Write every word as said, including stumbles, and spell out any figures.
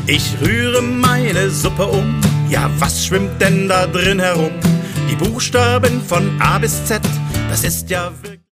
Ich rühre meine Suppe um, ja was schwimmt denn da drin herum? Die Buchstaben von A bis Z, das ist ja wirklich...